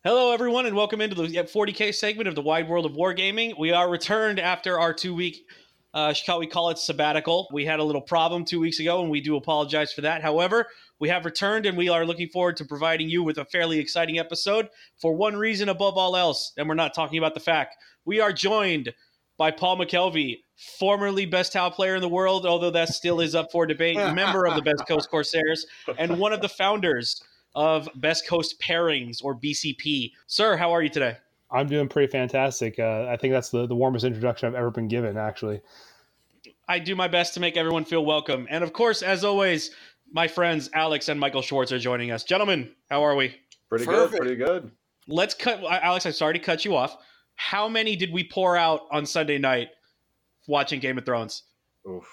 Hello, everyone, and welcome into the 40K segment of the Wide World of Wargaming. We are returned after our 2-week, we call it sabbatical. We had a little problem 2 weeks ago, and we do apologize for that. However, we have returned, and we are looking forward to providing you with a fairly exciting episode for one reason above all else, and we're not talking about the fact. We are joined by Paul McKelvey, formerly best Tau player in the world, although that still is up for debate, member of the Best Coast Corsairs, and one of the founders of Best Coast Pairings, or BCP. Sir, how are you today? I'm doing pretty fantastic. I think that's the warmest introduction I've ever been given, actually. I do my best to make everyone feel welcome. And of course, as always, my friends Alex and Michael Schwartz are joining us. Gentlemen, how are we? Pretty good. Let's cut. Alex, I'm sorry to cut you off. How many did we pour out on Sunday night watching Game of Thrones? Oof.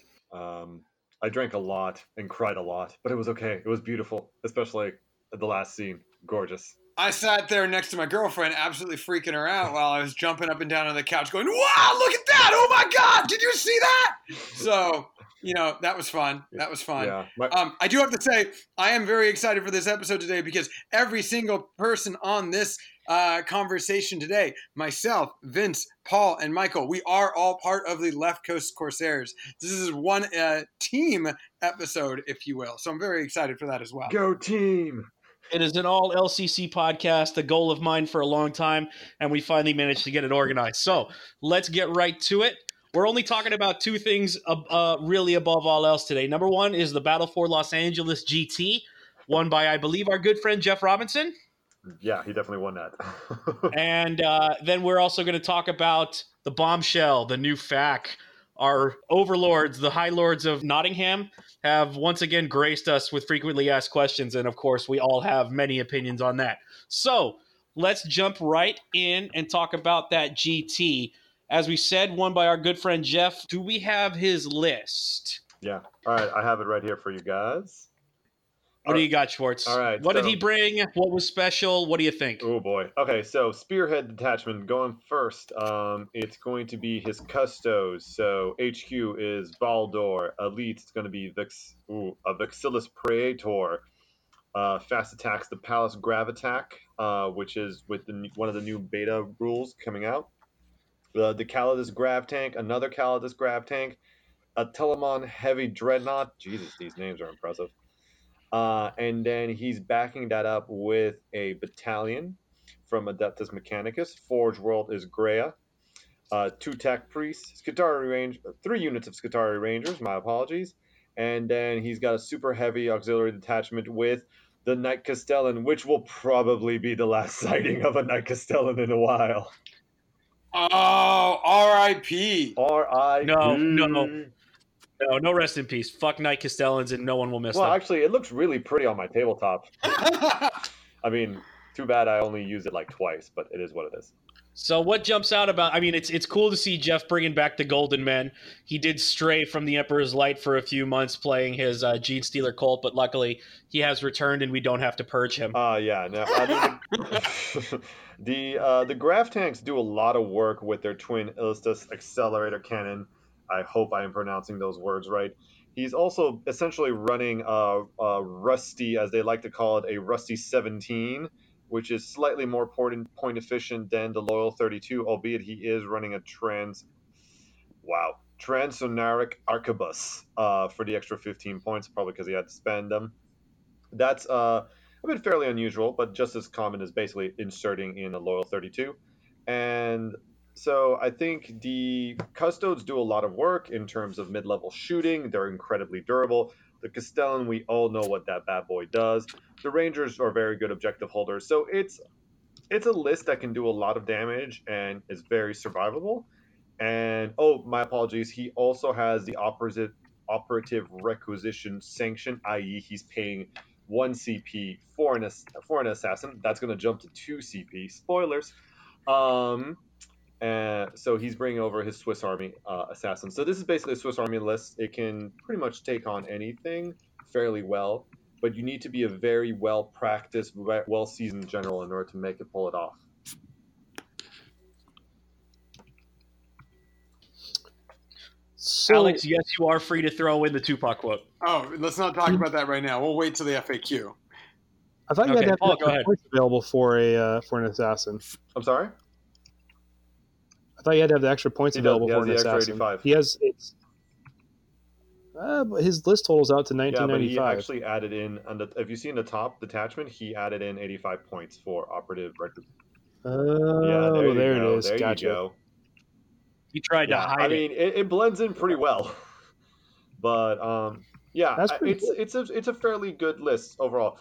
I drank a lot and cried a lot, but it was okay. It was beautiful, especially the last scene. Gorgeous. I sat there next to my girlfriend, absolutely freaking her out while I was jumping up and down on the couch going, wow, look at that. Oh, my God. Did you see that? So, that was fun. That was fun. Yeah. I do have to say, I am very excited for this episode today because every single person on this conversation today, myself, Vince, Paul, and Michael, we are all part of the Left Coast Corsairs. This is one team episode, if you will. So I'm very excited for that as well. Go team! It is an all LCC podcast, a goal of mine for a long time, and we finally managed to get it organized. So let's get right to it. We're only talking about two things really above all else today. Number one is the Battle for Los Angeles GT, won by, I believe, our good friend Jeff Robinson. Yeah, he definitely won that. And then we're also going to talk about the Bombshell, the new FAQ. Our overlords, the High Lords of Nottingham, have once again graced us with frequently asked questions. And of course, we all have many opinions on that. So let's jump right in and talk about that GT. As we said, won by our good friend Jeff. Do we have his list? Yeah. All right. I have it right here for you guys. What do you got, Schwartz? All right. What did he bring? What was special? What do you think? Oh, boy. Okay, so Spearhead Detachment going first. It's going to be his Custos. So HQ is Baldur. Elite, it's going to be a Vexillus Praetor. Fast attacks the Palace Gravitack, which is with one of the new beta rules coming out. The Calidus Grav Tank, another Calidus Grav Tank. A Telemon Heavy Dreadnought. Jesus, these names are impressive. And then he's backing that up with a battalion from Adeptus Mechanicus. Forge World is Greya. 2 Tech Priests, 3 units of Skitarii Rangers, my apologies. And then he's got a super heavy auxiliary detachment with the Knight Castellan, which will probably be the last sighting of a Knight Castellan in a while. Oh, R.I.P. R.I.P. No rest in peace. Fuck Knight Castellans, and no one will miss them. Well, actually, it looks really pretty on my tabletop. I mean, too bad I only use it like twice, but it is what it is. So what jumps out about, I mean, it's cool to see Jeff bringing back the Golden Men. He did stray from the Emperor's Light for a few months playing his Gene Stealer cult, but luckily he has returned and we don't have to purge him. Yeah. No, the Grav Tanks do a lot of work with their twin Illustus Accelerator Cannon. I hope I am pronouncing those words right. He's also essentially running a Rusty, as they like to call it, a Rusty 17, which is slightly more point efficient than the Loyal 32, albeit he is running a Transsonaric Arquebus for the extra 15 points, probably because he had to spend them. That's a bit fairly unusual, but just as common as basically inserting in a Loyal 32. And so I think the Custodes do a lot of work in terms of mid-level shooting. They're incredibly durable. The Castellan, we all know what that bad boy does. The Rangers are very good objective holders. So it's a list that can do a lot of damage and is very survivable. And, my apologies, he also has the operative requisition sanction, i.e. he's paying 1 CP for an assassin. That's going to jump to 2 CP. Spoilers. So he's bringing over his Swiss Army assassin. So this is basically a Swiss Army list. It can pretty much take on anything fairly well, but you need to be a very well-practiced, well-seasoned general in order to make it pull it off. So, Alex, yes, you are free to throw in the Tupac quote. Oh, let's not talk about that right now. We'll wait till the FAQ. I thought you Okay, had to have Paul, extra go ahead. points available for an assassin. I'm sorry. I thought you had to have the extra points He does. available He for has an the extra assassin. 85. He has it's. But his list totals out to Yeah, but he 1995. actually added in if you see in the top detachment, he added in 85 points for operative record. Yeah, Oh, there it is. There Gotcha. you go. He tried to Yeah, hide I it. mean it blends in pretty well. But yeah, That's pretty cool. it's a fairly good list overall.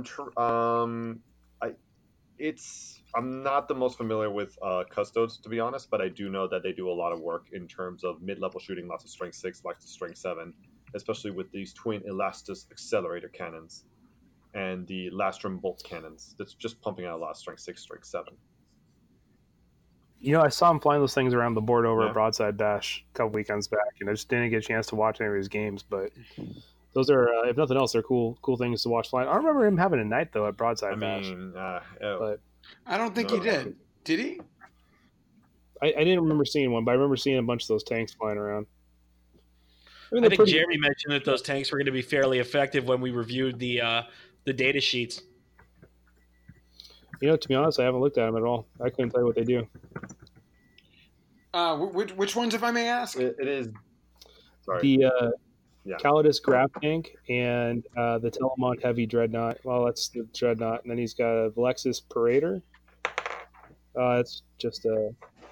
I'm not the most familiar with Custodes, to be honest, but I do know that they do a lot of work in terms of mid-level shooting, lots of strength 6, lots of strength 7, especially with these twin Elastus accelerator cannons and the Lastrum bolt cannons. That's just pumping out a lot of strength 6, strength 7. You know, I saw him flying those things around the board over Yeah. at Broadside Bash a couple weekends back, and I just didn't get a chance to watch any of his games. But those are, if nothing else, they're cool things to watch flying. I don't remember him having a night though at Broadside Bash. But I don't think he did. Did he? I didn't remember seeing one, but I remember seeing a bunch of those tanks flying around. I think Jeremy mentioned that those tanks were going to be fairly effective when we reviewed the data sheets. You know, to be honest, I haven't looked at them at all. I couldn't tell you what they do. Which ones, if I may ask? it is. Sorry. The Yeah. Calidus Graph Tank and the Telemont Heavy Dreadnought. Well, that's the Dreadnought. And then he's got a Velexis Parader. It's just a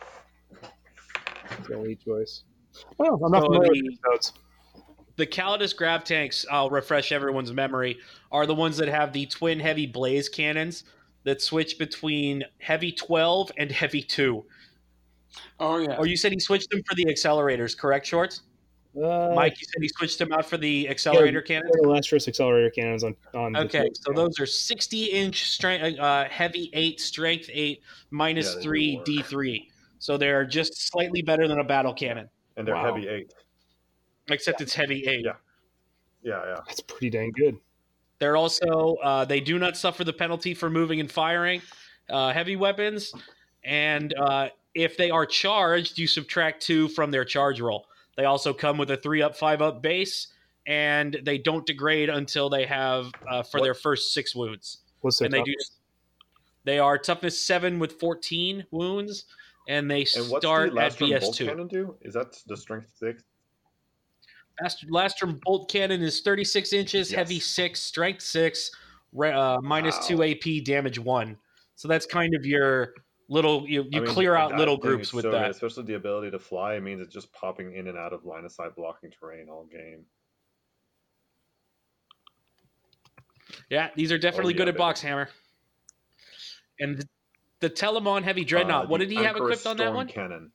elite choice. Oh, I'm not familiar with these notes. The Calidus Grab Tanks, I'll refresh everyone's memory, are the ones that have the twin heavy blaze cannons that switch between heavy 12 and heavy 2. Oh, yeah. Or you said he switched them for the accelerators, correct, Shorts? Mike, you said he switched them out for the accelerator cannons? The Lastros accelerator cannons on okay, so those are 60-inch strength, heavy 8, strength 8, minus 3, D3. So they're just slightly better than a battle cannon. And they're heavy 8. Except it's heavy 8. Yeah. That's pretty dang good. They're also, they do not suffer the penalty for moving and firing heavy weapons. And if they are charged, you subtract 2 from their charge roll. They also come with a 3-up, 5-up base, and they don't degrade until they have for their first 6 wounds. What's their toughness? They are toughness 7 with 14 wounds, and they start at BS2. Bolt cannon do? Is that the strength 6? Lastrum bolt cannon is 36 inches, heavy 6, strength 6, minus 2 AP, damage 1. So that's kind of your little. You clear out little groups with that. Good, especially the ability to fly. It means it's just popping in and out of line of sight blocking terrain all game. Yeah, these are definitely good at Boxhammer. And the Telemon Heavy Dreadnought, what did he have equipped on that one? Cannon.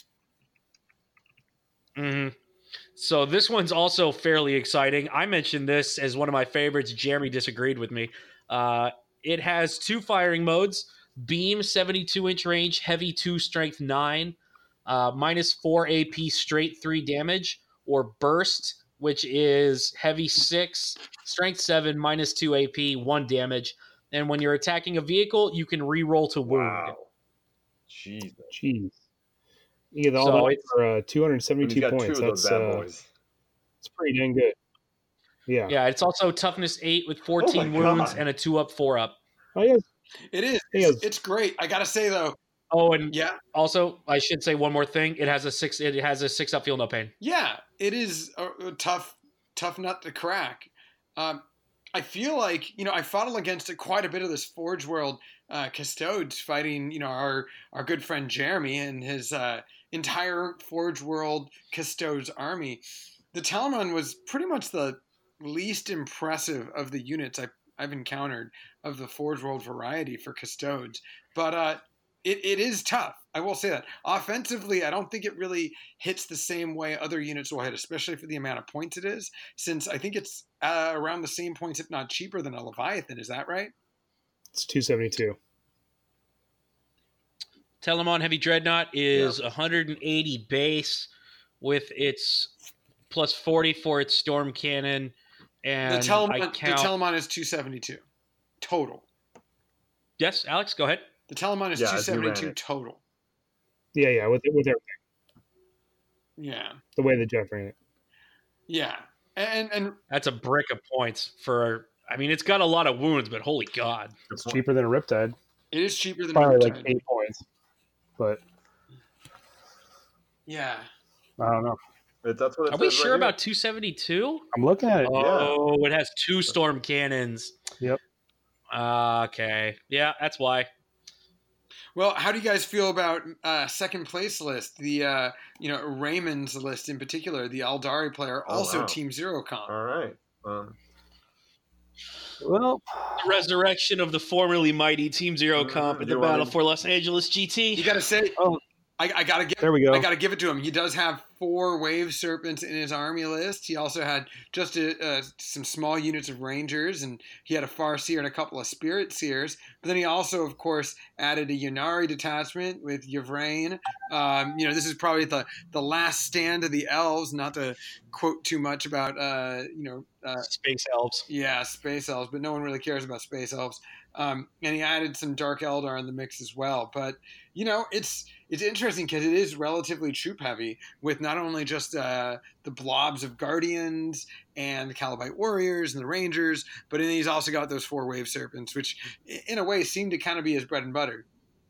Mm-hmm. So this one's also fairly exciting. I mentioned this as one of my favorites. Jeremy disagreed with me. It has 2 firing modes: beam, 72-inch range, heavy 2, strength 9, minus 4 AP, straight 3 damage, or burst, which is heavy 6, strength 7, minus 2 AP, 1 damage. And when you're attacking a vehicle, you can re-roll to wound. Wow. Jeez. You get all that for 272 points. That's it's pretty dang good. Yeah. Yeah, it's also toughness 8 with 14 wounds and a 2-up, 4-up. Oh, yeah. It is. It's great. I gotta say though. Oh, and also I should say one more thing. It has a 6-up feel no pain. Yeah, it is a tough nut to crack. I feel like, I fought against quite a bit of this Forge World Custodes fighting, our good friend Jeremy and his entire Forge World Custodes army. The Telemon was pretty much the least impressive of the units I've encountered of the Forge World variety for Custodes. But it is tough. I will say that. Offensively, I don't think it really hits the same way other units will hit, especially for the amount of points it is, since I think it's around the same points, if not cheaper, than a Leviathan. Is that right? It's 272. Telemon Heavy Dreadnought is 180 base with its plus 40 for its storm cannon. And the Telemon is 272 total. Yes, Alex, go ahead. The Telemon is 272 total. Yeah, with everything. Yeah. The way that Jeff ran it. Yeah. And that's a brick of points for I mean, it's got a lot of wounds, but holy God. It's cheaper than a Riptide. It is cheaper than Probably Riptide. like 8 points. But Yeah. I don't know. That's what it Are we says sure right about 272? I'm looking at it. Oh, it has 2 storm cannons. Yep. Okay. Yeah, that's why. Well, how do you guys feel about second place list? The Raymond's list in particular, the Aldari player, Oh, also wow. Team Zero comp. All right. Well, The resurrection of the formerly mighty Team Zero Mhm. comp in You the wanna- battle for Los Angeles GT. You got to say, oh, I gotta give. there we go. I gotta give it to him. He does have 4 Wave Serpents in his army list. He also had just some small units of Rangers, and he had a Farseer and a couple of Spirit Seers. But then he also, of course, added a Ynnari detachment with Yvrain. This is probably the last stand of the elves. Not to quote too much about Space Elves. yeah, space elves, but no one really cares about space elves. And he added some Dark Eldar in the mix as well. But it's interesting because it is relatively troop heavy with not only just the blobs of Guardians and the Calibite Warriors and the Rangers, but then he's also got those 4 Wave Serpents, which in a way seem to kind of be his bread and butter.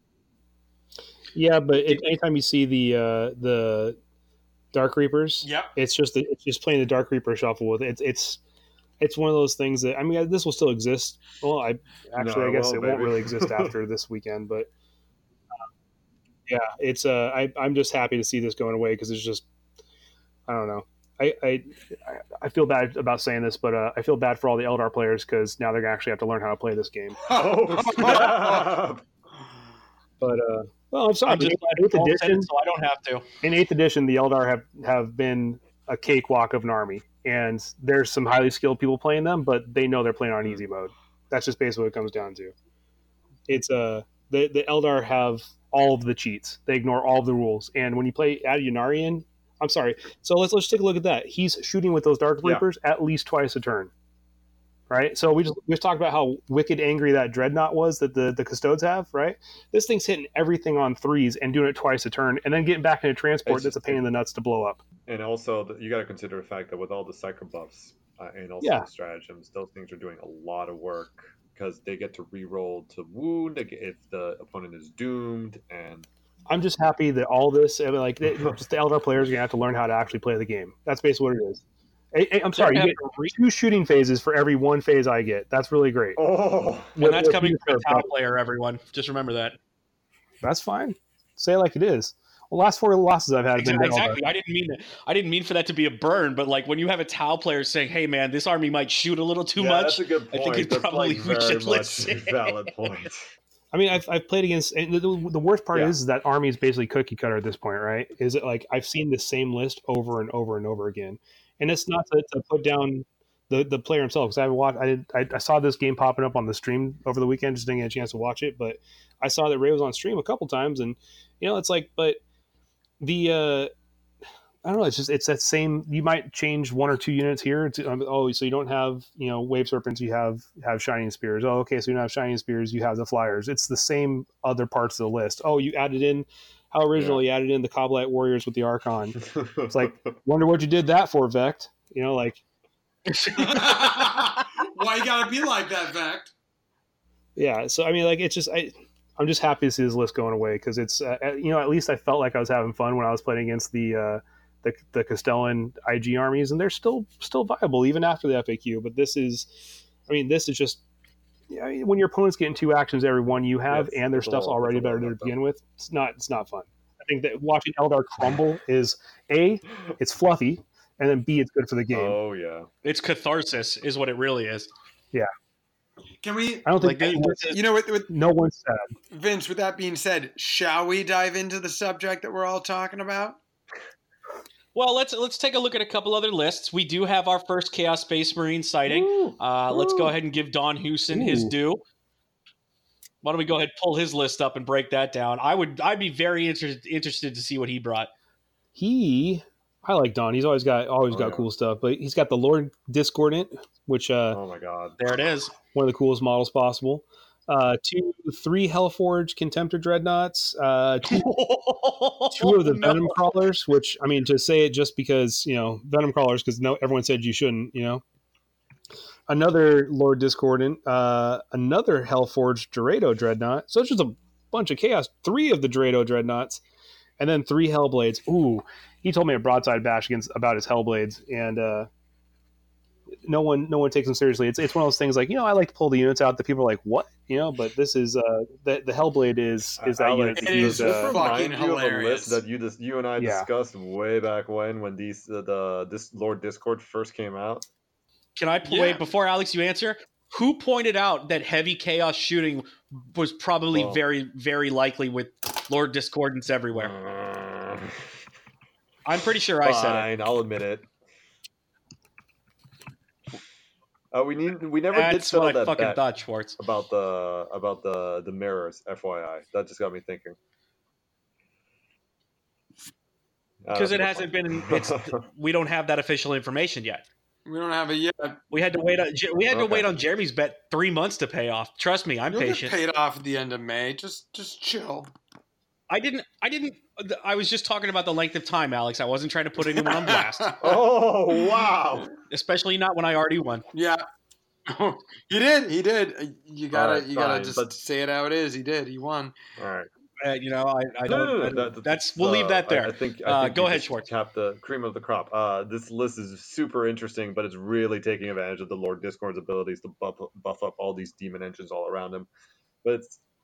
Yeah, but anytime you see the Dark Reapers, Yep. it's just playing the Dark Reaper shuffle with it. It's one of those things that, I mean, this will still exist. Well, I guess it won't really exist after this weekend, but yeah, it's I'm just happy to see this going away because it's just, I don't know. I feel bad about saying this, but I feel bad for all the Eldar players because now they're gonna actually have to learn how to play this game. Oh, snap. But well, I'm sorry. I'm just but glad in 8th Paul said it edition, so I don't have to. in 8th edition, the Eldar have been a cakewalk of an army, and there's some highly skilled people playing them, but they know they're playing on easy mode. That's just basically what it comes down to. It's the Eldar have all of the cheats. They ignore all of the rules, and when you play add Ynnari in, I'm sorry. So let's take a look at that. He's shooting with those Dark Yeah. Reapers at least twice a turn. Right? So we just talked about how wicked angry that Dreadnought was that the Custodes have, right? This thing's hitting everything on 3s and doing it twice a turn, and then getting back into transport It's that's a pain in the nuts to blow up. And also, you got to consider the fact that with all the psycho buffs and also Yeah. the stratagems, those things are doing a lot of work because they get to re-roll to wound if the opponent is doomed. And I'm just happy that all this, I mean, just the Eldar players are going to have to learn how to actually play the game. That's basically what it is. I'm sorry, you get 2 shooting phases for every 1 phase I get. That's really great. oh, And that's What- coming from a what- Tau player, everyone. Just remember that. That's fine. Say it like it is. Well, last 4 losses I've had have been to Eldar. Exactly. I didn't mean for that to be a burn, but like when you have a Tau player saying, "Hey, man, this army might shoot a little too yeah, much," That's a good I point. think it's That's probably like we very should much listen. a valid point. I mean, I've played against, and the worst part Yeah. is that army is basically cookie cutter at this point, right? Is it like I've seen the same list over and over and over again, and it's not to put down the player himself because I saw this game popping up on the stream over the weekend, just didn't get a chance to watch it, but I saw that Ray was on stream a couple times, and it's like, but the I don't know, it's that same. You might change 1 or 2 units here. So you don't have Wave Serpents, you have Shining Spears. Oh, okay, so you don't have Shining Spears, you have the Flyers. It's the same other parts of the list. Oh, you added in how originally you added in the Coblite Warriors with the Archon. It's like, wonder what you did that for, Vect. Why you gotta be like that, Vect? Yeah. So I mean, like, it's just I'm just happy to see this list going away because it's at least I felt like I was having fun when I was playing against the Castellan IG armies, and they're still viable even after the FAQ. But this is just when your opponent's getting 2 actions every one you have, Yes, and their it's a stuff's lot- already it's a lot better to of that, begin with. It's not fun. I think that watching Eldar crumble is A, it's fluffy, and then B, it's good for the game. Oh yeah. It's catharsis, is what it really is. Can we? I don't think Like, With no one's sad. Vince, with that being said, shall we dive into the subject that we're all talking about? Well, let's take a look at a couple other lists. We do have our first Chaos Space Marine sighting. Ooh. Let's go Ooh. ahead and give Don Hewson his Ooh. due. Why don't we go ahead and pull his list up and break that down? I'd be very interested to see what he brought. I like Don. He's always got yeah. cool stuff, but he's got the Lord Discordant, which Oh my god. There it is. one of the coolest models possible. 3 Hellforge Contemptor Dreadnoughts, 2 of the Venom Crawlers, which, I mean, to say it just because, Venom Crawlers, because everyone said you shouldn't, another Lord Discordant, another Hellforged Dorado Dreadnought. So it's just a bunch of chaos. 3 of the Dorado Dreadnoughts, and then 3 Hellblades. Ooh, he told me a broadside bash about his Hellblades, and no one takes them seriously. It's one of those things like, I like to pull the units out that people are like, what? But this is the Hellblade is that Alex, unit. It is this fucking remind you of a hilarious. list that you and I Yeah. discussed way back when this Lord Discord first came out. Can I wait before Alex you answer? Who pointed out that heavy chaos shooting was probably very, very likely with Lord Discordance everywhere? I'm pretty sure I said it. Fine, I'll admit it. We never did That's settle what I that fucking bet thought, Schwartz. about the mirrors. FYI, that just got me thinking. Because it hasn't been. We don't have that official information yet. We don't have it yet. We had to wait. To wait on Jeremy's bet 3 months to pay off. Trust me, I'm You'll patient. get paid off at the end of May. Just chill. I didn't. I was just talking about the length of time, Alex. I wasn't trying to put anyone on blast, Oh wow! especially not when I already won. Yeah. He did. You gotta fine, just but- say it how it is. He did. He won. All right. I don't. No, We'll leave that there. I think Go you ahead, just Schwartz. Tap the cream of the crop. This list is super interesting, but it's really taking advantage of the Lord Discord's abilities to buff up all these demon engines all around him. But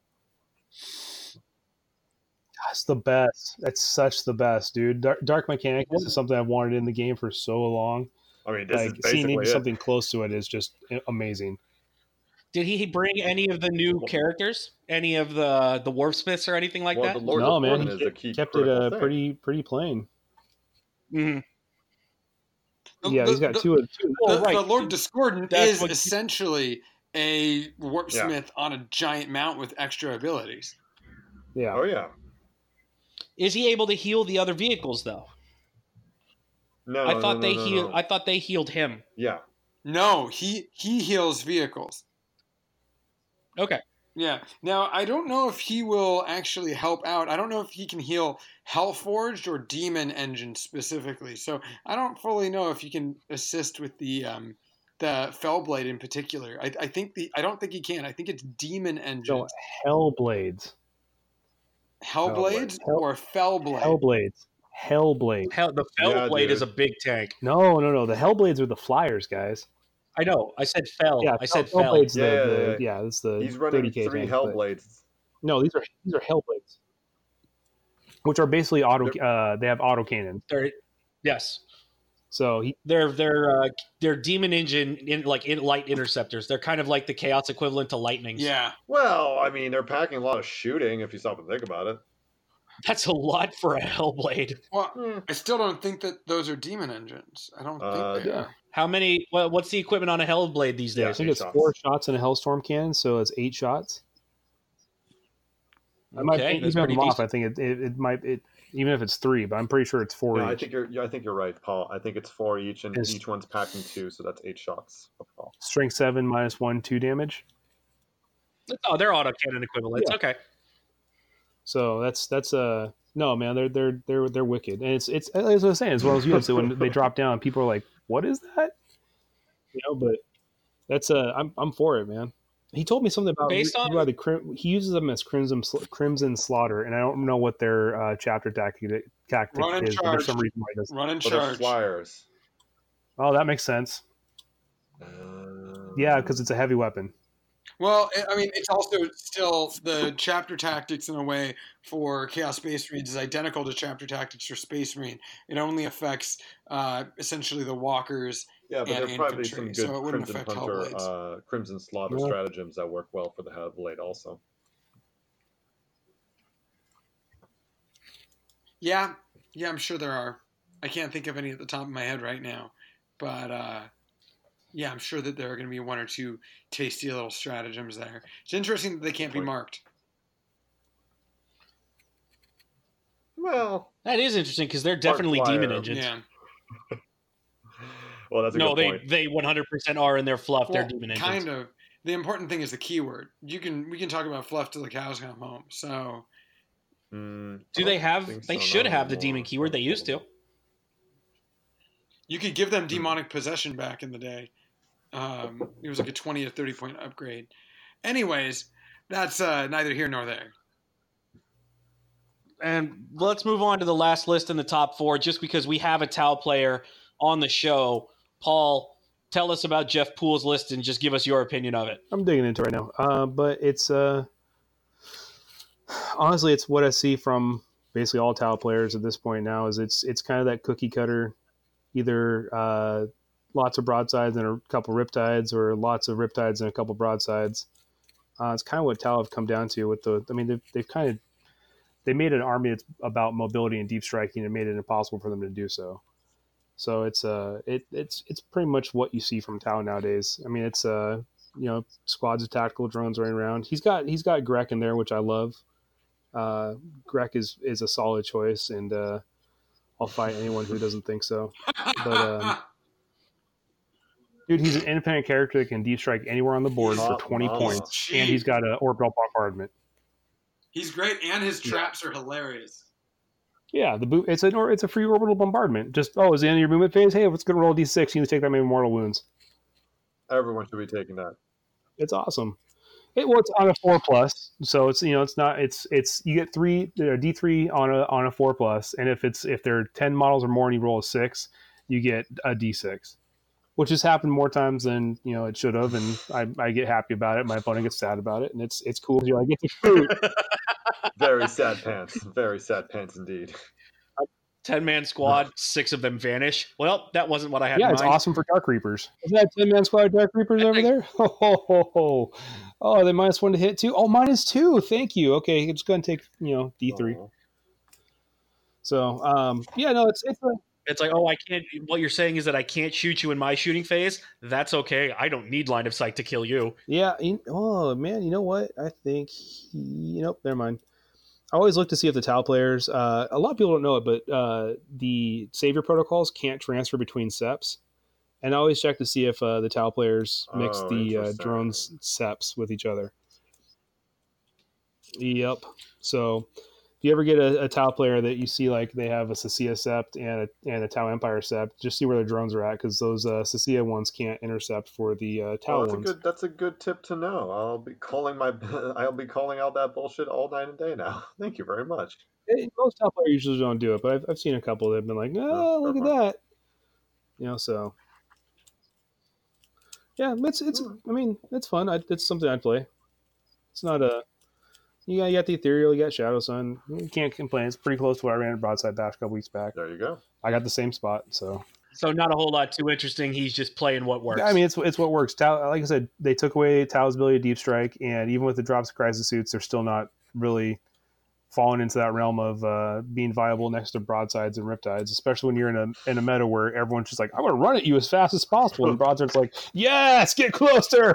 That's the best. That's such the best, dude. Dark Mechanic is something I've wanted in the game for so long. I mean, this is Seeing basically even it. something close to it is just amazing. Did he bring any of the new characters? Any of the Dwarfsmiths or anything like Well, that? the Lord No, man, Discordant is the key kept it critical thing. pretty plain. Mhm. Yeah, he's got two. Well, right. The Lord Discordant That's is what- essentially a Warpsmith on a giant mount with extra abilities. Yeah, Oh yeah. Is he able to heal the other vehicles though? No, I thought no, no, no. I thought they healed him. Yeah. No, he heals vehicles. Okay. Yeah. Now, I don't know if he will actually help out. I don't know if he can heal Hellforged or Demon Engine specifically. So I don't fully know if he can assist with the Fellblade in particular. I don't think he can. I think it's Demon Engines. No, Hellblades. Hellblades or Fellblade? Hellblade. The Fellblade is a big tank. No. The Hellblades are the flyers, guys. I know. I said Fell. Yeah, I said Fell. Hellblades. Yeah. That's the. He's running 30K 3 tank, Hellblades. No, these are Hellblades, which are basically auto. They have auto cannon. Yes. So They're demon engine light interceptors. They're kind of like the chaos equivalent to lightnings. Yeah. Well, I mean, they're packing a lot of shooting if you stop and think about it. That's a lot for a Hellblade. Well, I still don't think that those are Demon Engines. I don't think they yeah. are. How many? What's the equipment on a Hellblade these Yeah, I days? think it's shots. 4 shots in a Hellstorm cannon, so it's 8 shots. I might Okay, even that's have pretty them off. decent. I think it might even if it's 3, but I'm pretty sure it's 4 No, I each. think you're right, Paul. I think it's 4 each, and Yes. each one's packing 2, so that's 8 shots. Strength 7 minus 1, 2 damage. Oh, they're autocannon equivalents. Yeah. Okay. So that's no, man, they're wicked, and it's as I was saying, as well as you. So when they drop down, people are like, "What is that?" But that's I'm for it, man. He told me something about he uses them as Crimson Slaughter, and I don't know what their chapter tactic is. But there's some reason why he does. Run and Well, they're charge. flyers. Oh, that makes sense. Yeah, because it's a heavy weapon. Well, I mean, it's also still the chapter tactics in a way for Chaos Space Marines is identical to chapter tactics for Space Marine. It only affects essentially the walkers. Yeah, but and there's probably infantry, some good so it wouldn't Crimson affect Hunter, Hellblades. Crimson Slaughter Yeah. stratagems that work well for the Hellblade also. Yeah, I'm sure there are. I can't think of any at the top of my head right now, but yeah, I'm sure that there are going to be 1 or 2 tasty little stratagems there. It's interesting that they can't be marked. Well, That is interesting because they're definitely flyer. demon engines. Yeah. well, that's a No, good they point. they 100% are in their fluff. They're demon engines. Kind of. The important thing is the keyword. We can talk about fluff till the cows come home. So Do they have? They should have the demon keyword. They used to. you could give them demonic possession back in the day. It was like a 20 or 30 point upgrade. Anyways, that's neither here nor there. And let's move on to the last list in the top 4, just because we have a Tau player on the show. Paul, tell us about Jeff Poole's list and just give us your opinion of it. I'm digging into it right now. But it's honestly, it's what I see from basically all Tau players at this point now. Is it's kind of that cookie cutter, either lots of broadsides and a couple riptides, or lots of riptides and a couple broadsides. It's kind of what Tau have come down to with the. I mean, they made an army that's about mobility and deep striking and made it impossible for them to do so. So it's pretty much what you see from Tau nowadays. I mean, it's squads of tactical drones running around. He's got Grek in there, which I love. Grek is a solid choice, and I'll fight anyone who doesn't think so. But dude, he's an independent character that can deep strike anywhere on the board for 20 points, and he's got an orbital bombardment. He's great, and his traps are hilarious. Yeah, it's a free orbital bombardment. Just is the end of your movement phase. Hey, let's go roll a d6. You need to take that many mortal wounds. Everyone should be taking that. It's awesome. It's on a 4+, so it's you get D3 on a 4+, and if there are 10 models or more and you roll a 6, you get a D6, which has happened more times than it should have, and I get happy about it. My opponent gets sad about it, and it's cool. I get to shoot. Very sad pants. Very sad pants indeed. 10-man squad, 6 of them vanish. Well, that wasn't what I had in mind. mind. It's awesome for Dark Reapers. Isn't that 10-man squad of Dark Reapers over there? Oh, they -1 to hit too? Oh, -2. Thank you. Okay, it's going to take, D3. Oh. So, it's like, I can't. What you're saying is that I can't shoot you in my shooting phase. That's okay. I don't need line of sight to kill you. Yeah. Oh man, you know what? I think. Never mind. I always look to see if the Tau players. A lot of people don't know it, but the Savior protocols can't transfer between seps, and I always check to see if the Tau players mix the drones seps with each other. Yep. So. If you ever get a Tau player that you see like they have a Sasia Sept and a Tau Empire Sept, just see where their drones are at, because those Sasia ones can't intercept for the Tau ones. That's a good tip to know. I'll be calling out that bullshit all night and day now. Thank you very much. Most Tau players usually don't do it, but I've seen a couple that have been like, look at that. So yeah, it's fun. It's something I'd play. It's not a. You got the Ethereal, you got Shadow Sun. You can't complain. It's pretty close to what I ran at Broadside Bash a couple weeks back. There you go. I got the same spot, so not a whole lot too interesting. He's just playing what works. I mean, it's what works. Tau, like I said, they took away Tau's ability to deep strike, and even with the drops of Crisis Suits, they're still not really falling into that realm of being viable next to broadsides and riptides, especially when you're in a meta where everyone's just like, I'm going to run at you as fast as possible, and broadside's like, yes, get closer.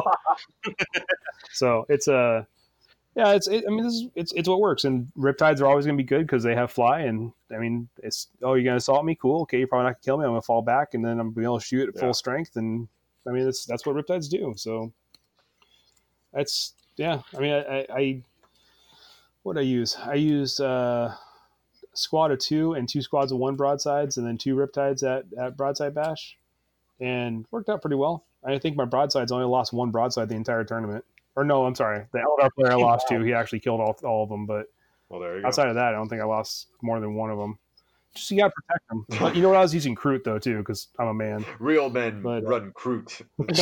So it's a. Yeah, it's what works, and riptides are always going to be good because they have fly, and I mean, you're going to assault me, cool, okay, you're probably not going to kill me, I'm going to fall back, and then I'm going to be able to shoot at full strength, and I mean, that's what riptides do. So that's I mean, I what I use? I used squad of 2 and 2 squads of 1 broadsides, and then 2 riptides at Broadside Bash, and worked out pretty well. I think my broadsides only lost 1 broadside the entire tournament. Or no, I'm sorry. The Eldar player I lost to, he actually killed all of them. But outside of that, I don't think I lost more than 1 of them. Just you got to protect them. But you know what? I was using Kroot, though, too, because I'm a man. Real men run Kroot.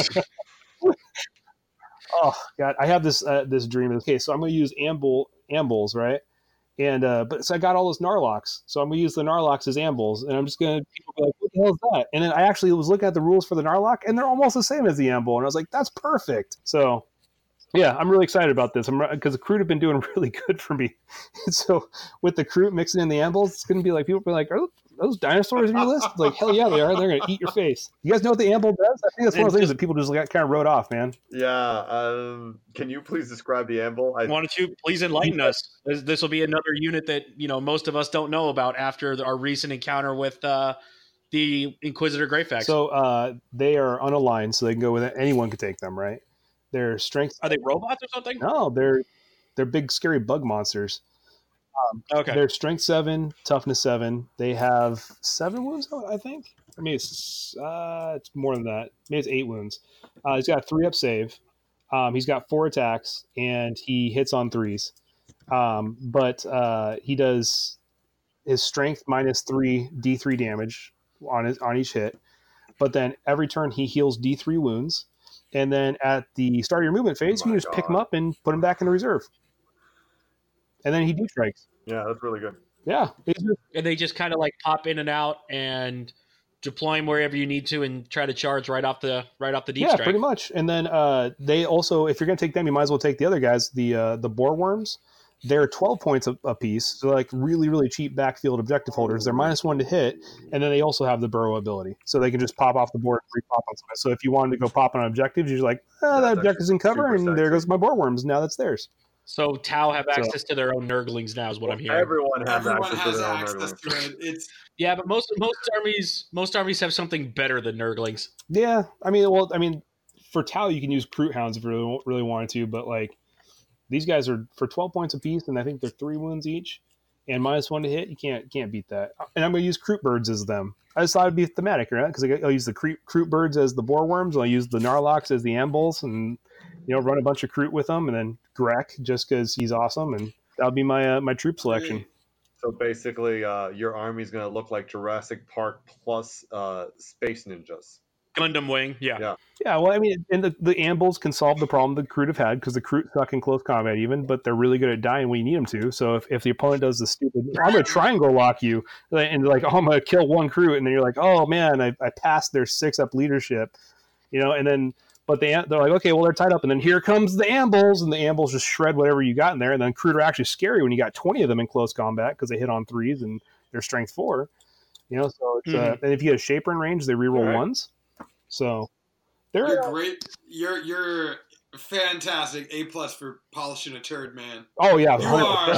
Oh, God. I have this dream. Okay, so I'm going to use Ambuls, right? And but so I got all those Narlocs. So I'm going to use the Narlocs as Ambuls. And I'm just going to people be like, what the hell is that? And then I actually was looking at the rules for the Narloc, and they're almost the same as the Ambul. And I was like, that's perfect. So... yeah, I'm really excited about this. Because the Kroot have been doing really good for me. So with the Kroot mixing in the Ambuls, it's going to be like, people be like, are those dinosaurs in your list? It's like, hell yeah, they are. They're going to eat your face. You guys know what the Ambul does? I think that's one of the things that people just kind of wrote off, man. Yeah. Can you please describe the Ambul? Why don't you please enlighten us? This will be another unit that most of us don't know about after our recent encounter with the Inquisitor Greyfax. So they are unaligned, so they can go with it. Anyone can take them, right? Their strength. Are they robots or something? No, they're big, scary bug monsters. Okay. They're strength 7, toughness 7. They have 7 wounds, I think. I mean, it's more than that. Maybe it's 8 wounds. He's got a 3-up save. He's got 4 attacks, and he hits on 3s. But he does his strength minus 3 D3 damage on each hit. But then every turn he heals D3 wounds. And then at the start of your movement phase, you can just pick him up and put him back in the reserve. And then he destrikes. Yeah, that's really good. Yeah. And they just kind of like pop in and out and deploy him wherever you need to and try to charge right off the deep strike. Pretty much. And then they also, if you're going to take them, you might as well take the other guys, the boar worms. They're 12 points a piece. So like really, really cheap backfield objective holders. They're -1 to hit. And then they also have the burrow ability. So they can just pop off the board and re-pop on something. So if you wanted to go pop on objectives, you're like, that objective's in cover, and there goes my boar worms. Now that's theirs. So Tau have access to their own Nurglings now is what I'm hearing. Everyone has access to it. Yeah, but most armies have something better than Nurglings. Yeah, I mean, for Tau you can use Kroot Hounds if you really wanted to, but like these guys are for 12 points apiece, and I think they're 3 wounds each, and -1 to hit. You can't beat that. And I'm going to use Kroot Birds as them. I just thought it'd be thematic, right? Because I'll use the Kroot Birds as the boar worms, and I'll use the Narlox as the Ambuls, and run a bunch of Kroot with them, and then Grek just because he's awesome, and that'll be my troop selection. So basically, your army's going to look like Jurassic Park plus Space Ninjas. Gundam Wing, yeah. Yeah, well, I mean, and the Ambuls can solve the problem the Kroot have had, because the Kroot suck in close combat even, but they're really good at dying when you need them to. So if the opponent does the stupid, I'm going to triangle lock you, and like, I'm going to kill 1 Kroot, and then you're like, oh man, I passed their 6-up leadership, and then, but they're like, okay, well, they're tied up, and then here comes the Ambuls, and the Ambuls just shred whatever you got in there, and then Kroot are actually scary when you got 20 of them in close combat, because they hit on 3s, and they're strength 4, so it's, and if you get a Shaper in range, they reroll 1s. So you're great. You're fantastic. A+ for polishing a turd, man. Oh yeah, you are.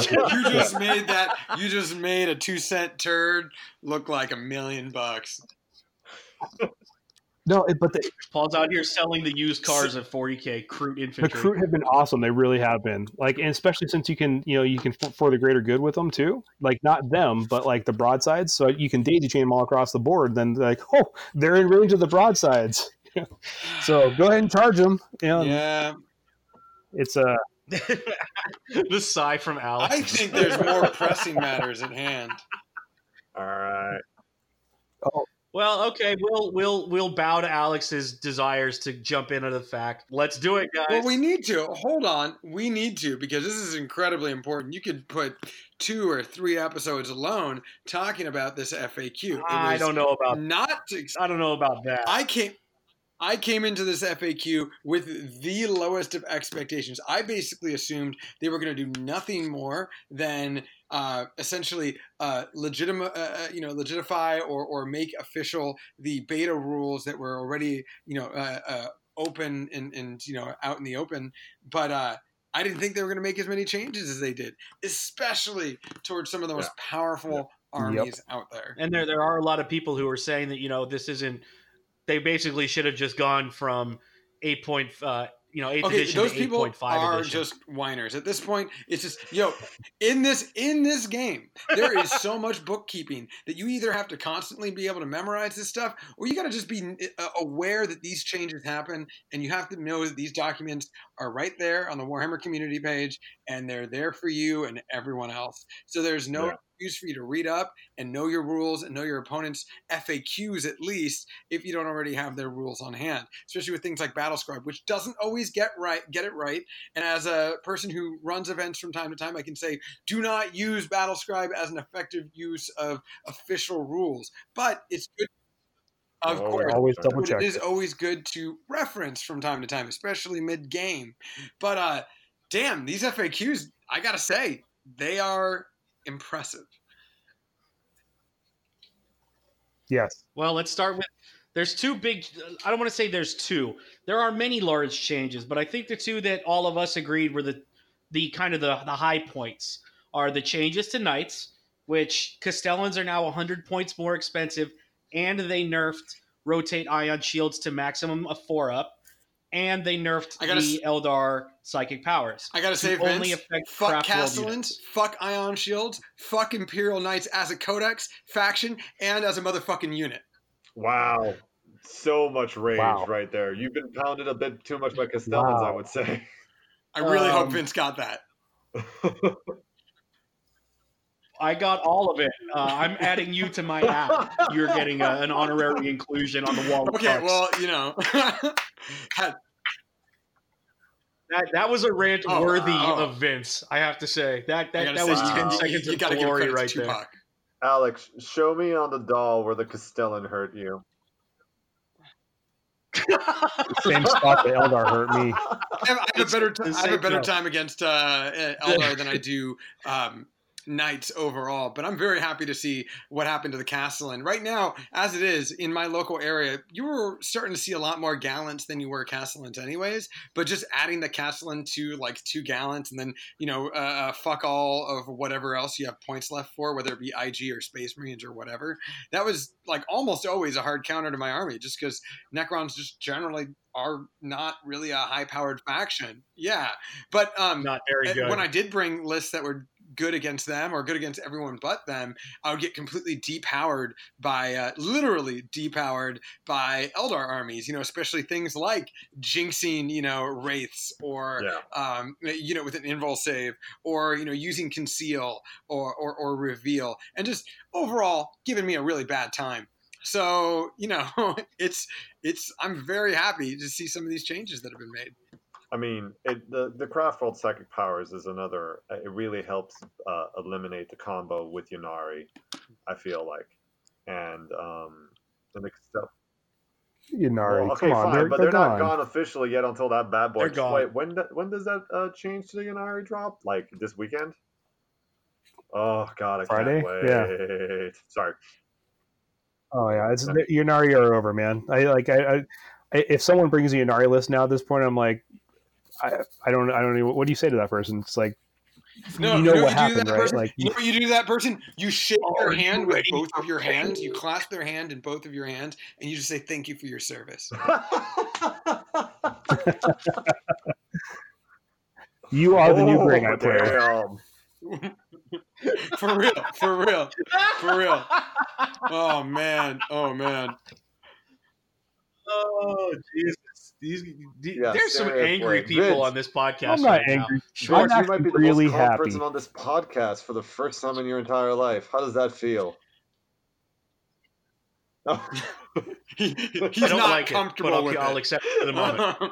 You just made a 2-cent turd look like $1 million. No, but Paul's out here selling the used cars at 40K Kroot infantry. The Kroot have been awesome. They really have been. Like, and especially since you can for the greater good with them too. Like, not them, but like the broadsides. So you can daisy chain them all across the board. Then like, oh, they're in range of the broadsides. So go ahead and charge them. Yeah. It's the sigh from Alex. I think there's more pressing matters at hand. All right. Oh. Well, okay, we'll bow to Alex's desires to jump into the fact. Let's do it, guys. Well, we need to. Hold on. We need to, because this is incredibly important. You could put 2 or 3 episodes alone talking about this FAQ. I don't know about I don't know about that. I came into this FAQ with the lowest of expectations. I basically assumed they were going to do nothing more than essentially legitify or make official the beta rules that were already open and out in the open. But I didn't think they were going to make as many changes as they did, especially towards some of the most powerful armies out there. And there are a lot of people who are saying that this isn't. They basically should have just gone from 8th edition those to people 8.5 are edition. just whiners. At this point, it's just in this game, there is so much bookkeeping that you either have to constantly be able to memorize this stuff, or you got to just be aware that these changes happen, and you have to know that these documents are right there on the Warhammer community page, and they're there for you and everyone else. So there's no excuse for you to read up and know your rules and know your opponent's FAQs, at least if you don't already have their rules on hand, especially with things like Battlescribe, which doesn't always get it right. And as a person who runs events from time to time, I can say, do not use Battlescribe as an effective use of official rules, but it's good. Of course, always double check. It is always good to reference from time to time, especially mid-game. But damn, these FAQs, I gotta say, they are impressive. Yes. Well, let's start with. There's 2 big. I don't want to say there's 2. There are many large changes, but I think the 2 that all of us agreed were the kind of the high points are the changes to knights, which Castellans are now 100 points more expensive, and they nerfed rotate ion shields to maximum of 4-up, and they nerfed the Eldar psychic powers. I gotta say, Vince, fuck Castellans, fuck ion shields, fuck Imperial Knights as a codex, faction, and as a motherfucking unit. Wow. So much rage Wow. right there. You've been pounded a bit too much by Castellans, I Wow. would say. I really hope Vince got that. I got all of it. I'm adding you to my app. You're getting an honorary inclusion on the wall. of Okay, cards. well, that was a rant Oh, worthy wow. of Vince. I have to say that I gotta was say, 10 you- seconds you of gotta give glory credit right to there. Tupac. Alex, show me on the doll where the Castellan hurt you. Same spot that Eldar hurt me. I have a better time against Eldar than I do Knights overall, but I'm very happy to see what happened to the Castellan. Right now, as it is, in my local area, you were starting to see a lot more Gallants than you were Castellans anyways, but just adding the Castellan to like 2 Gallants and then, fuck all of whatever else you have points left for, whether it be IG or Space Marines or whatever, that was like almost always a hard counter to my army, just because Necrons just generally are not really a high-powered faction. Yeah, but Not very good. when I did bring lists that were good against them or good against everyone but them, I would get completely depowered by literally depowered by Eldar armies, especially things like jinxing, wraiths or with an invul save or using conceal or reveal and just overall giving me a really bad time. So, it's I'm very happy to see some of these changes that have been made. I mean, the Craftworld Psychic Powers is another. It really helps eliminate the combo with Ynnari, I feel like, and the stuff. Ynnari, Okay, come on, fine, but they're not gone. gone officially yet until that bad boy. They're gone. Wait, when does that change to the Ynnari drop? Like this weekend? Oh God, I Friday? can't wait. Yeah. Sorry. Oh yeah, it's Ynnari are over, man. I if someone brings a Ynnari list now at this point, I'm like, I don't know. What do you say to that person? It's like, no, you know what you happened, do to that right? person? Like, you know what you do to that person? You shake their Are you hand with ready both for of your pain? hands. You clasp their hand in both of your hands, and you just say thank you for your service. you are the new Grey Knight player. Damn. For real. Oh man. Oh Jesus! Yeah, There's some seriously. angry people Vince, on this podcast. I'm not right angry. Now. Schwartz, I'm you might be the really most calm happy. person on this podcast for the first time in your entire life. How does that feel? He's I don't not like comfortable it, but with I'll it. accept it for the moment.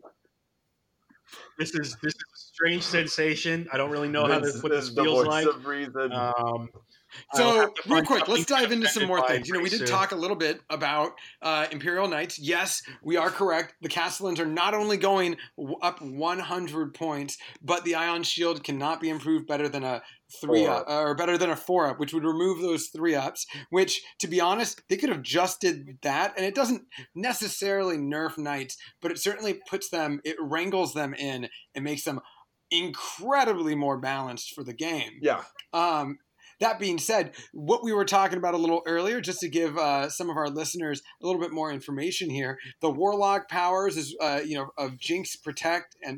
This is a strange sensation. I don't really know what this is the feels voice like. of reason. I'll So, have to real find quick, let's something dive into some more offended things. by We did pretty talk a little bit about Imperial Knights. Yes, we are correct. The Castellans are not only going up 100 points, but the Ion Shield cannot be improved better than a 3-up or better than a 4-up, which would remove those 3-ups. Which, to be honest, they could have just did that, and it doesn't necessarily nerf Knights, but it certainly it wrangles them in and makes them incredibly more balanced for the game. Yeah. That being said, what we were talking about a little earlier, just to give some of our listeners a little bit more information here, the Warlock powers is of Jinx, Protect, and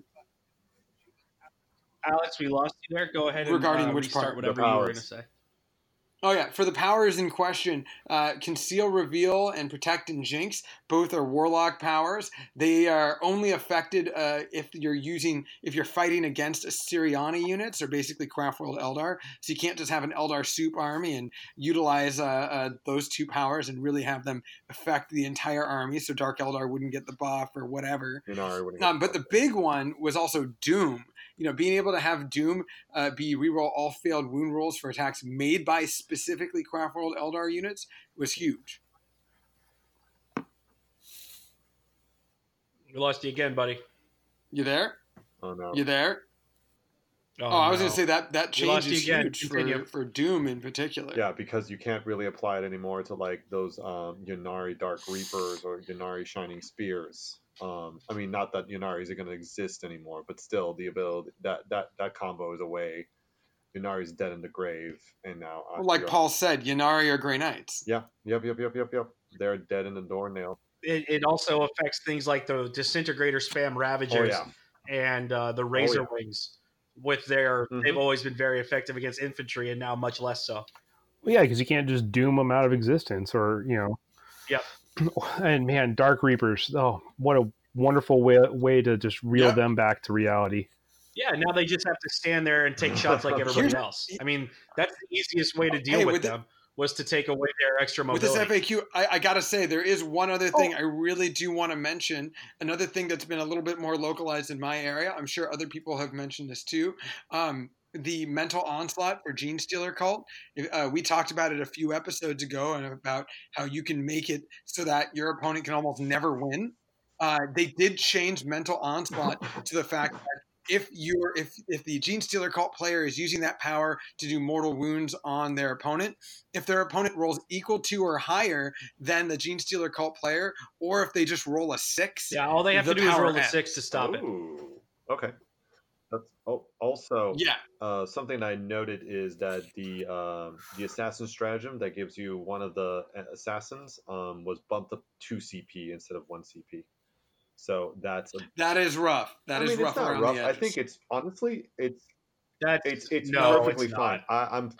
Alex, we lost you there. Go ahead regarding and which restart part? whatever you were going to say. Oh yeah, for the powers in question, Conceal, Reveal, and Protect and Jinx, both are Warlock powers. They are only affected if you're fighting against Siriani units, or basically Craftworld Eldar. So you can't just have an Eldar soup army and utilize those 2 powers and really have them affect the entire army. So Dark Eldar wouldn't get the buff or whatever. But the big one was also Doom. Being able to have Doom be reroll all failed wound rolls for attacks made by specifically Craftworld Eldar units was huge. We lost you again, buddy. You there? Oh no. You there? Oh, I was going to say that change is huge Continue. for Doom in particular. Yeah, because you can't really apply it anymore to like those Ynnari Dark Reapers or Ynnari Shining Spears. I mean, not that Ynnari is going to exist anymore, but still, the ability that combo is away. Ynnari's dead in the grave, and now like Paul said, Ynnari are Grey Knights. Yeah, yep. They're dead in the doornail. It also affects things like the Disintegrator spam Ravagers and the Razor Wings. With they've always been very effective against infantry, and now much less so. Well, yeah, because you can't just doom them out of existence, or Yep. And man, Dark Reapers. Oh, what a wonderful way to just reel them back to reality. Yeah, now they just have to stand there and take shots like everybody else. I mean, that's the easiest way to deal with them, was to take away their extra mobility. With this FAQ, I got to say, there is one other thing I really do want to mention. Another thing that's been a little bit more localized in my area. I'm sure other people have mentioned this too. The mental onslaught for Gene Stealer Cult. We talked about it a few episodes ago, and about how you can make it so that your opponent can almost never win. They did change mental onslaught to the fact that if the Gene Stealer Cult player is using that power to do mortal wounds on their opponent, if their opponent rolls equal to or higher than the Gene Stealer Cult player, or if they just roll a 6, all they have to do is roll a 6 to stop it. Okay. That's also something I noted is that the assassin stratagem that gives you one of the assassins was bumped up 2 CP instead of 1 CP. So that is rough. That is rough around the edges. I think it's honestly it's no, perfectly fine. That's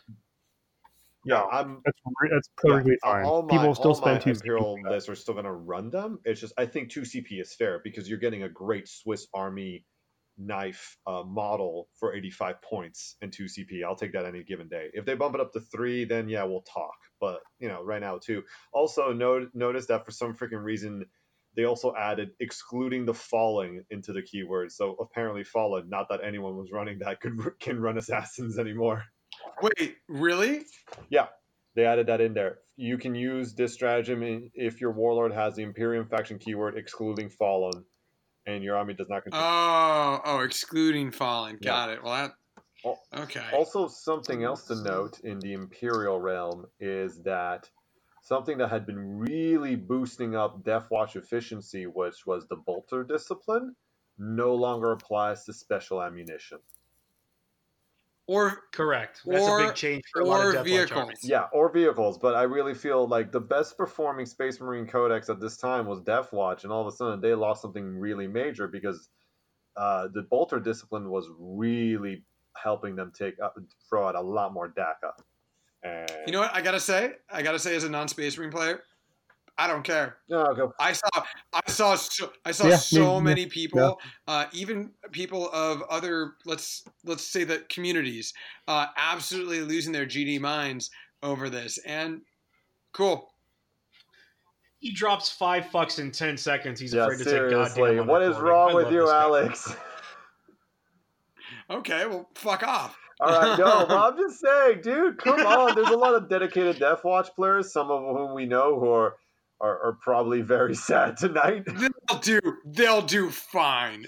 perfectly fine. People still spend 2 Imperial lists are still going to run them. It's just I think 2 CP is fair because you're getting a great Swiss Army knife model for 85 points and 2 CP. I'll take that any given day. If they bump it up to 3, then yeah, we'll talk. But right now 2. Also notice that for some freaking reason they also added excluding the falling into the keyword. So apparently fallen, not that anyone was running that can run assassins anymore. Wait, really? Yeah, they added that in there. You can use this stratagem if your warlord has the Imperium faction keyword excluding fallen, and your army does not contain. Oh, excluding fallen. Got it. Well, okay. Also, something else to note in the Imperial realm is that something that had been really boosting up Deathwatch efficiency, which was the bolter discipline, no longer applies to special ammunition. Correct. That's a big change for a lot of Deathwatch vehicles. armies. Yeah, or vehicles. But I really feel like the best performing Space Marine Codex at this time was Deathwatch, and all of a sudden they lost something really major because the bolter discipline was really helping them throw out a lot more DACA. And you know what I gotta say? As a non-Space Marine player, I don't care. No, go. I saw so many people, even people of other let's say that communities, absolutely losing their GD minds over this. And cool. He drops 5 fucks in 10 seconds. He's afraid to seriously. take goddamn. What is wrong with you, Alex? Okay, well, fuck off. All right, no, well, I'm just saying, dude, come on. There's a lot of dedicated Deathwatch players, some of whom we know who are probably very sad tonight. They'll do fine.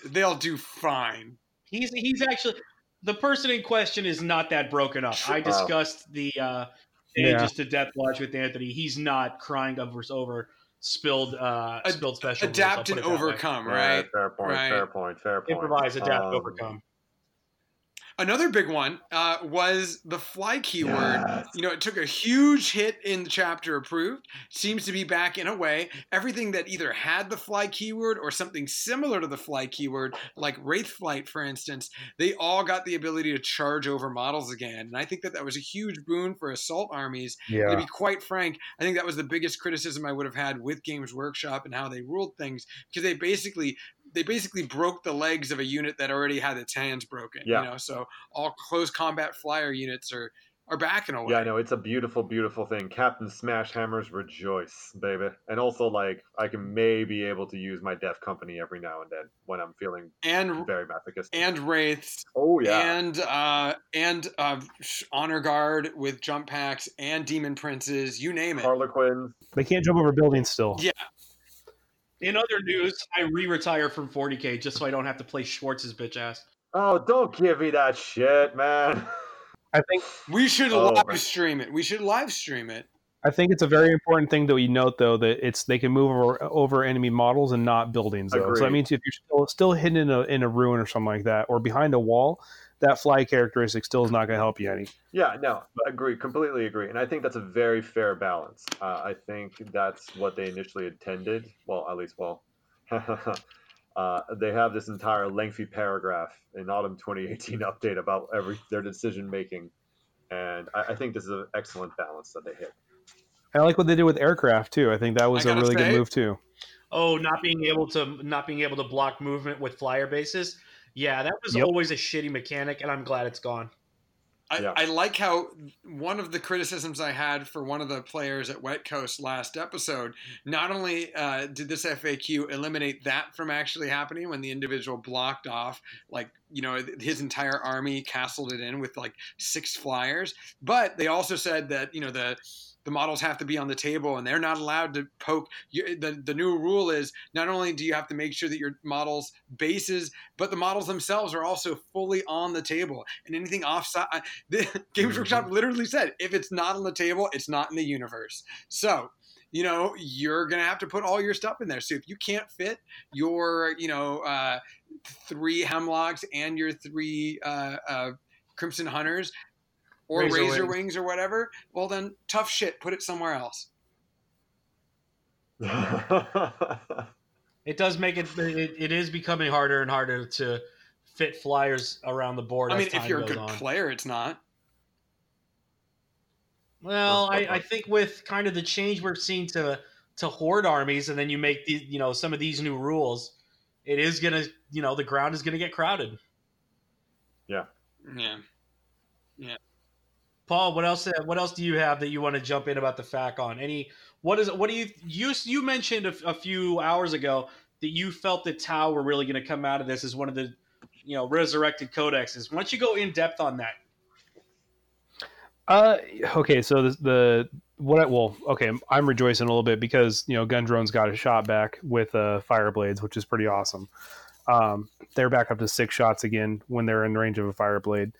He's actually the person in question is not that broken up. I discussed the changes to Deathwatch with Anthony. He's not crying over spilled special. Adapt and overcome, right? Fair point. Improvise, adapt, overcome. Another big one was the fly keyword. Yes. It took a huge hit in the chapter approved. Seems to be back in a way. Everything that either had the fly keyword or something similar to the fly keyword, like Wraithflight, for instance, they all got the ability to charge over models again. And I think that was a huge boon for assault armies. Yeah. To be quite frank, I think that was the biggest criticism I would have had with Games Workshop and how they ruled things, because they basically broke the legs of a unit that already had its hands broken. Yeah. So all close combat flyer units are back in a way. Yeah, I know. It's a beautiful, beautiful thing. Captain Smash Hammers rejoice, baby. And also, I can maybe able to use my Death Company every now and then when I'm feeling very masochistic. And Wraiths. Oh, yeah. And Honor Guard with jump packs and Demon Princes, you name it. Harlequins. They can't jump over buildings still. Yeah. In other news, I retire from 40K just so I don't have to play Schwartz's bitch ass. Oh, don't give me that shit, man. I think we should live stream it. I think it's a very important thing that we note, though, that they can move over enemy models and not buildings. Though. So that means if you're still hidden in a ruin or something like that, or behind a wall, that fly characteristic still is not going to help you any. Yeah, no, completely agree. And I think that's a very fair balance. I think that's what they initially intended. Well, at least, they have this entire lengthy paragraph in Autumn 2018 update about their decision making. And I think this is an excellent balance that they hit. I like what they did with aircraft too. I think that was I a gotta really good say- move too. Oh, not being able to block movement with flyer bases. Yeah, that was Yep. always a shitty mechanic, and I'm glad it's gone. Yeah. I like how one of the criticisms I had for one of the players at Wet Coast last episode, not only did this FAQ eliminate that from actually happening when the individual blocked off, like, you know, his entire army castled it in with like 6 flyers, but they also said that, you know, the models have to be on the table and they're not allowed to poke. The new rule is not only do you have to make sure that your models' bases, but the models themselves are also fully on the table. And anything offside, Games Workshop literally said, if it's not on the table, it's not in the universe. So, you know, you're going to have to put all your stuff in there. So if you can't fit your, 3 Hemlocks and your 3 Crimson Hunters, or Razor Wings or whatever, well then, tough shit, put it somewhere else. It does make it is becoming harder and harder to fit flyers around the board. I mean, as time if you're a goes good on. player, it's not. Well, I think with kind of the change we're seeing to horde armies, and then you make these, you know, some of these new rules, it is gonna, you know, the ground is gonna get crowded. Yeah. Paul, what else do you have that you want to jump in about the FAQ on? What do you mentioned a few hours ago that you felt that Tau were really going to come out of this as one of the, you know, resurrected codexes. Why don't you go in depth on that? Okay, so I'm rejoicing a little bit because, you know, Gundrone's got a shot back with Fireblades, which is pretty awesome. They're back up to 6 shots again when they're in range of a Fireblade.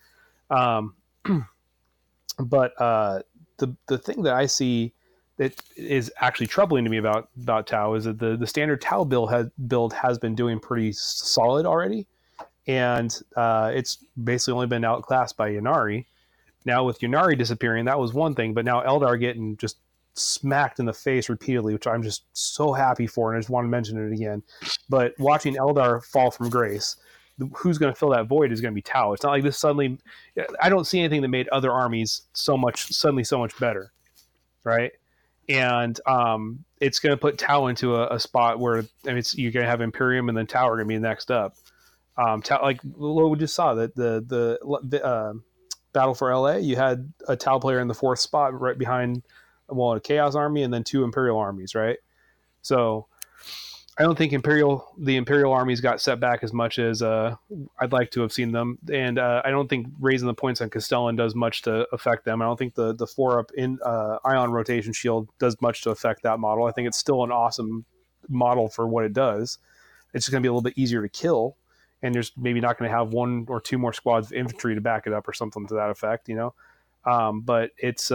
But the thing that I see that is actually troubling to me about Tau is that the standard Tau build has been doing pretty solid already, and it's basically only been outclassed by Ynnari. Now with Ynnari disappearing, that was one thing, but now Eldar getting just smacked in the face repeatedly, which I'm just so happy for, and I just want to mention it again. But watching Eldar fall from grace, who's going to fill that void is going to be Tau. It's not like this suddenly. I don't see anything that made other armies suddenly so much better, right? And it's going to put Tau into a spot where you're going to have Imperium and then Tau are going to be next up. Tau, like what we just saw, that the Battle for LA, you had a Tau player in the 4th spot right behind, well, a Chaos army and then 2 Imperial armies, right? So I don't think the Imperial armies got set back as much as I'd like to have seen them, and I don't think raising the points on Castellan does much to affect them. I don't think the 4-up in Ion Rotation Shield does much to affect that model. I think it's still an awesome model for what it does. It's just going to be a little bit easier to kill, and there's maybe not going to have 1 or 2 more squads of infantry to back it up or something to that effect, you know. But it's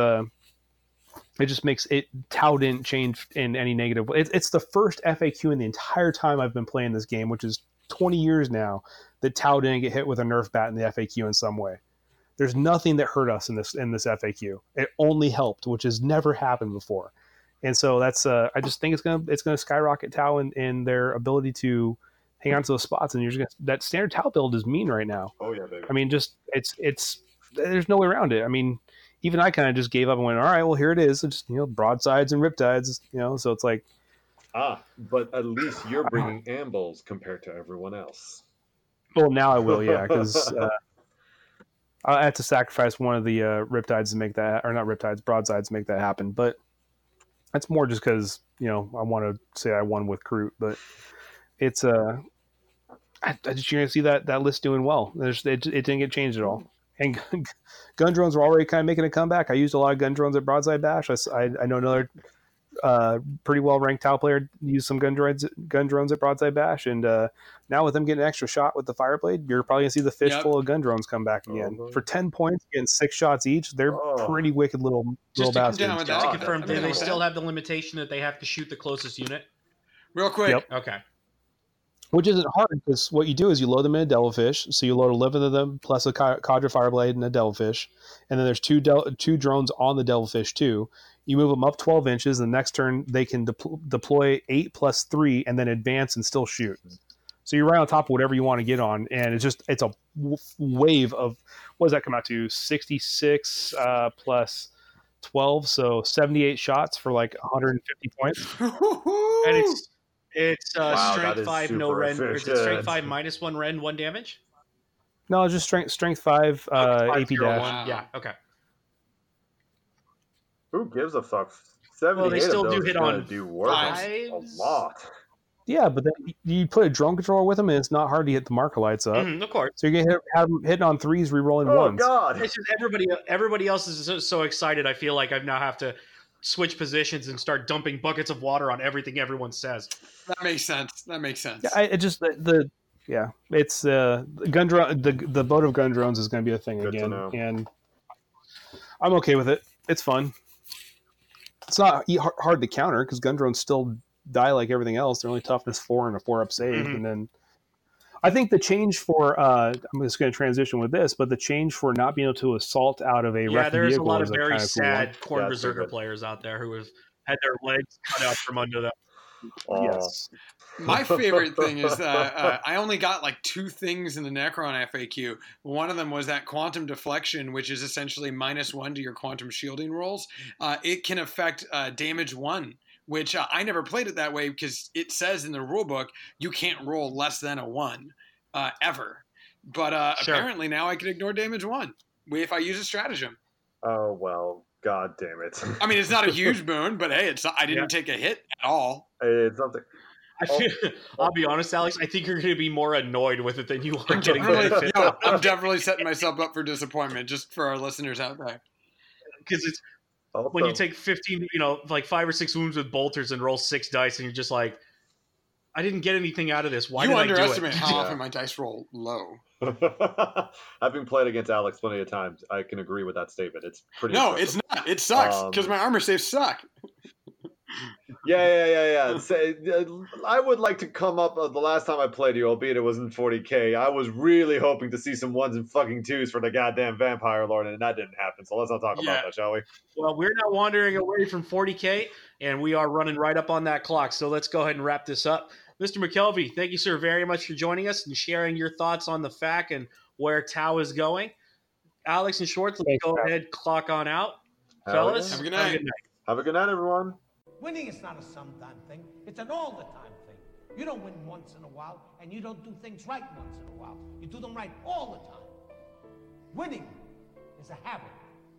it just makes it. Tau didn't change in any negative way. It's the first FAQ in the entire time I've been playing this game, which is 20 years now, that Tau didn't get hit with a nerf bat in the FAQ in some way. There's nothing that hurt us in this FAQ. It only helped, which has never happened before. And so that's I just think it's gonna skyrocket Tau in their ability to hang on to those spots. And that standard Tau build is mean right now. Oh yeah, baby. I mean, just it's there's no way around it. I mean, even I kind of just gave up and went, all right, well, here it is. It's just, you know, broadsides and riptides, you know, so it's like. But at least you're bringing ambles compared to everyone else. Well, now I will, yeah, because I have to sacrifice one of the riptides to make that, or not riptides, broadsides to make that happen. But that's more just because, you know, I want to say I won with Kroot, but it's I just, you're going to see that list doing well. It didn't get changed at all. And gun drones were already kind of making a comeback. I used a lot of gun drones at Broadside Bash. I know another pretty well ranked Tau player used some gun drones at Broadside Bash, and now with them getting an extra shot with the Fireblade, you're probably gonna see the fistful of gun drones come back again for 10 points, getting 6 shots each. They're pretty wicked little bastards. Just to confirm, do they still have the limitation that they have to shoot the closest unit? Real quick. Yep. Okay. Which isn't hard, because what you do is you load them in a Devilfish. So you load 11 of them plus a Cadre Fireblade and a Devilfish. And then there's two drones on the Devilfish too. You move them up 12 inches. The next turn, they can deploy 8 plus 3 and then advance and still shoot. So you're right on top of whatever you want to get on. And it's a wave of, what does that come out to? 66 plus 12, so 78 shots for like 150 points. And it's Wow, that strength is 5, no super rend. Or is it strength efficient. 5 minus 1 rend, 1 damage? No, just strength 5, AP dash. Wow. Yeah, okay. Who gives a fuck? 78 they still of do those hit is gonna on do work a fives. lot. Yeah, but then you put a drone controller with them, and it's not hard to hit the marker lights up. Mhm, of course. So you can have them hitting on 3s, re-rolling Oh 1s. god! It's just everybody else is so excited. I feel like I now have to switch positions and start dumping buckets of water on everything everyone says. That makes sense. Yeah, it's gun drone. The boat of gun drones is going to be a thing Good to again, know. and I'm okay with it. It's fun. It's not hard to counter because gun drones still die like everything else. They're only toughness 4 and a 4-up save, Mhm. and then I think the change for I'm just going to transition with this, but the change for not being able to assault out of a Yeah, wrecked there's a vehicle lot of is a very kind of cool one. sad corn Yeah, it's pretty berserker good. players out there who have had their legs cut out from under them. Oh. Yes. My favorite thing is that I only got like 2 things in the Necron FAQ. One of them was that quantum deflection, which is essentially -1 to your quantum shielding rolls. It can affect damage 1, which I never played it that way because it says in the rulebook you can't roll less than a 1 ever. But Sure. apparently now I can ignore damage 1 if I use a stratagem. Oh well, god damn it! I mean, it's not a huge boon, but hey, I didn't take a hit at all. It's something. I'll be honest, Alex. I think you're going to be more annoyed with it than you are getting Definitely, benefit. I'm definitely setting myself up for disappointment just for our listeners out there. Because it's Also, when you take 15, like 5 or 6 wounds with bolters and roll 6 dice, and you're just like, I didn't get anything out of this. Why you did I do it? underestimate how Yeah. often my dice roll low. having played against Alex plenty of times, I can agree with that statement. It's pretty. No, impressive. it's not. It sucks because my armor saves suck. Yeah. I would like to come up. The last time I played you, albeit it was in 40k, I was really hoping to see some 1s and fucking 2s for the goddamn Vampire Lord, and that didn't happen. So let's not talk Yeah. about that, shall we? Well, we're now wandering away from 40K, and we are running right up on that clock. So let's go ahead and wrap this up. Mr. McKelvey, thank you, sir, very much for joining us and sharing your thoughts on the FAQ and where Tau is going. Alex and Schwartz, let's Thanks, go Pat. ahead, clock on out. Hell Fellas, yeah. Have a good night. Have a good night, everyone. Winning is not a sometime thing, it's an all-the-time thing. You don't win once in a while, and you don't do things right once in a while. You do them right all the time. Winning is a habit.